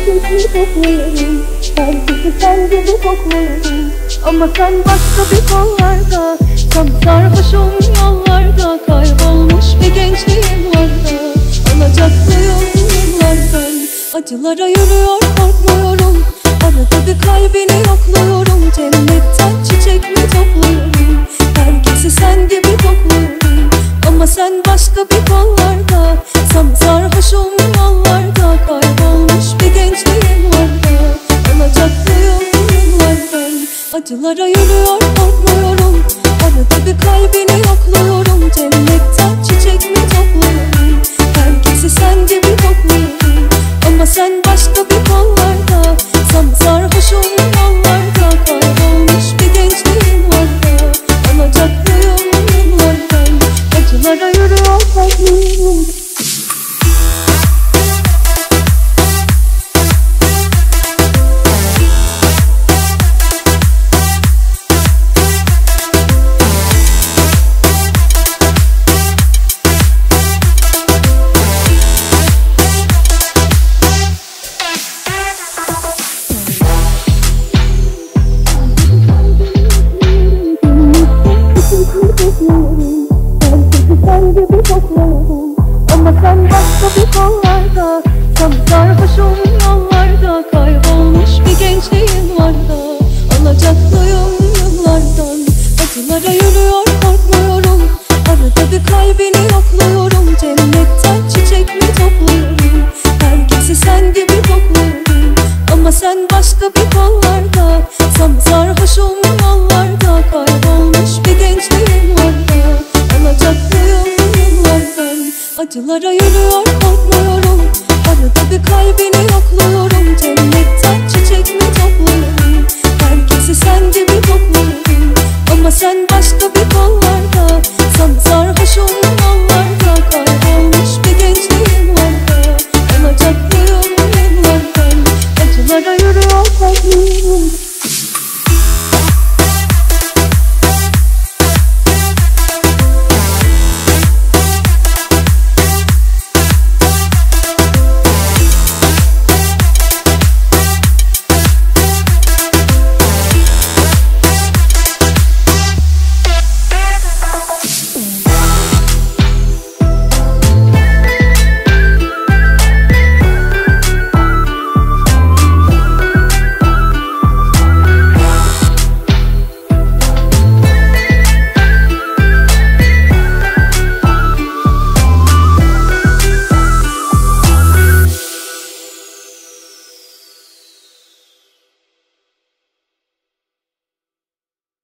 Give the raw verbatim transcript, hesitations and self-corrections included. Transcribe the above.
çiçekleri kokluyorum. Herkesi sen gibi kokluyorum. Ama sen başka bir kollarda, sarhoşum yollarda, kaybolmuş bir gençliğim var da, alacaklıyım yıllardan. Acılara yürüyor korkmuyorum, arada bir kalbini yokluyorum. Cennetten çiçek mi topluyorum, herkesi sen gibi kokluyorum. Ama sen başka bir kollarda, sarhoşum yollarda, kaybolmuş bir gençliğim var da, alacaklıyım yıllardan. Acılara yürüyor korkmuyorum, arada bir kalbini yokluyorum. Cennetten çiçek mi topluyorum, herkesi sen gibi kokluyorum. Ama sen başka bir kollarda, sarhoşum yollarda, kaybolmuş bir gençliğim var da, alacaklıyım yıllardan. Acılara yürüyor korkmuyorum. Ama sen başka bir kollarda, sarhoşum yollarda, kaybolmuş bir gençliğim var da, alacaklıyım yıllardan. Acılara yürüyor korkmuyorum, arada bir kalbini yokluyorum. Cennetten çiçek mi topluyorum, herkesi sen gibi kokluyorum. Ama sen başka bir kollarda, sarhoşum yollarda, kaybolmuş bir gençliğim var da, alacaklıyım yıllardan. Acılara yürüyor korkmuyorum, arada bir kalbini yokluyorum. Cennet